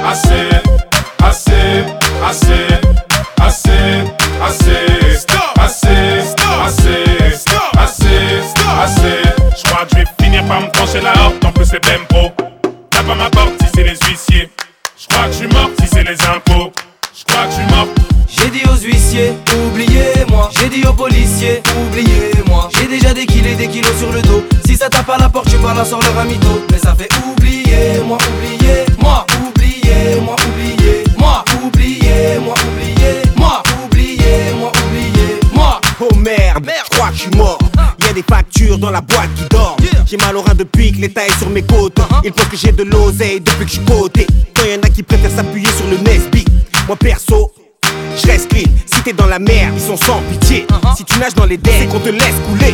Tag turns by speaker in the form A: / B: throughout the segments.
A: assez, assez, assez, assez, assez, stop, assez, stop, assez, stop, assez, stop, assez. J'crois que je vais finir par me trancher la horte, en plus c'est ben pro. Tape à ma porte si c'est les huissiers. J'crois que je suis mort si c'est les impôts. J'crois que je suis mort.
B: J'ai dit aux huissiers, oubliez-moi. J'ai dit aux policiers, oubliez-moi. J'ai déjà dékillé des kilos sur le dos. Si ça tape à la porte, je suis pas là sur leur amito. Mais ça fait oubliez-moi, oubliez-moi, oubliez-moi, oubliez-moi, oubliez-moi, oubliez-moi, oubliez-moi, oubliez-moi.
C: Oh merde, j'crois que je suis mort. Y'a des factures dans la boîte qui dorment. J'ai mal au rein depuis que l'État est sur mes côtes. Ils pensent que j'ai de l'oseille depuis que je suis coté. Quand y'en a qui préfèrent s'appuyer sur le Nesby, moi perso, je reste clean. Si t'es dans la merde, ils sont sans pitié. Si tu nages dans les dents, c'est qu'on te laisse couler.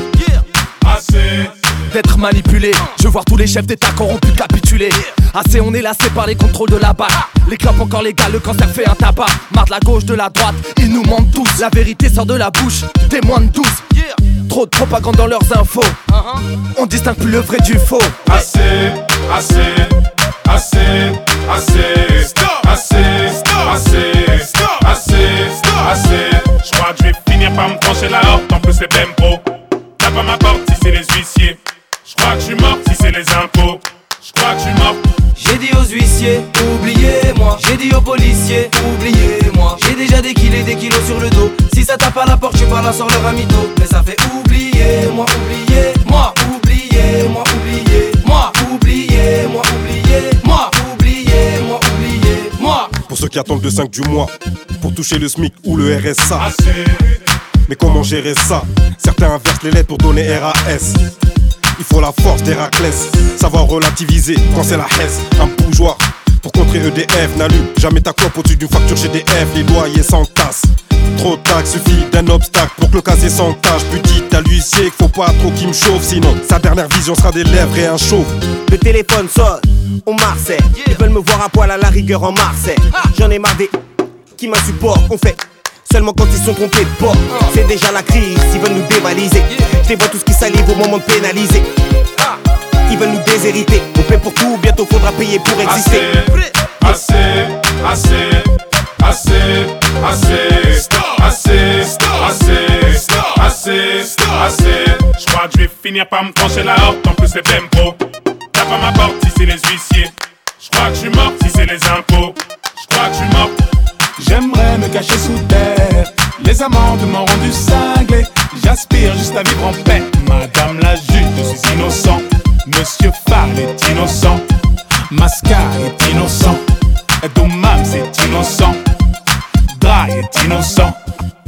A: Assez
D: d'être manipulé, je veux voir tous les chefs d'état corrompus capituler. Assez, on est lassé par les contrôles de la BAC. Les clopes encore légales, le cancer fait un tabac. Marre de la gauche, de la droite, ils nous mentent tous. La vérité sort de la bouche, témoins de tous. Trop de propagande dans leurs infos. On distingue plus le vrai du faux.
A: assez, assez, assez, assez, stop, assez, stop, assez, stop, assez, stop, assez. J'crois que je vais finir par me trancher la horte, en plus c'est ben pro. Tape à ma porte si c'est les huissiers. J'crois que je suis mort si c'est les impôts. J'crois que je suis mort.
B: J'ai dit aux huissiers, oubliez-moi. J'ai dit aux policiers, oubliez-moi. J'ai déjà dékillé des kilos sur le dos. Si ça tape à la porte, je suis pas là sur leur amito. Mais ça fait oubliez-moi, oubliez-moi, oubliez-moi, oubliez-moi, oubliez-moi, oubliez-moi, oubliez-moi, oubliez-moi.
E: Pour ceux qui attendent le 5 du mois, pour toucher le SMIC ou le RSA.
A: Assez.
E: Mais comment gérer ça? Certains inversent les lettres pour donner RAS. Il faut la force d'Héraclès, savoir relativiser quand c'est la hesse. Un bourgeois, pour contrer EDF, n'allume jamais ta clope au-dessus d'une facture GDF. Les loyers s'entassent, trop de taxes, suffit d'un obstacle pour que le casier s'entache. Plus dites à l'huissier qu'il faut pas trop qu'il me chauffe, sinon sa dernière vision sera des lèvres et un chauve.
C: Le téléphone sonne, on Marseille. Ils veulent me voir à poil à la rigueur en Marseille. J'en ai marre des qui m'insupportent. On fait seulement quand ils sont trompés de port. C'est déjà la crise, ils veulent nous dévaliser. Je les vois tous qui salivent au moment de pénaliser. Ils veulent nous déshériter. On paie pour tout, bientôt faudra payer pour exister.
A: Assez, assez, assez, assez, stop, assez, stop, assez, stop, assez, stop, assez. J'crois que je vais finir par me trancher la horte, en plus c'est ben pro. Tape à ma porte si c'est les huissiers. J'crois que je suis mort si c'est les impôts. J'crois que je suis mort.
F: J'aimerais me cacher sous terre. Les amendes m'ont rendu cinglé. J'aspire juste à vivre en paix. Madame la juge, je suis innocent. Monsieur Fall est innocent. Mascar est innocent. Domam c'est innocent. Dry est innocent.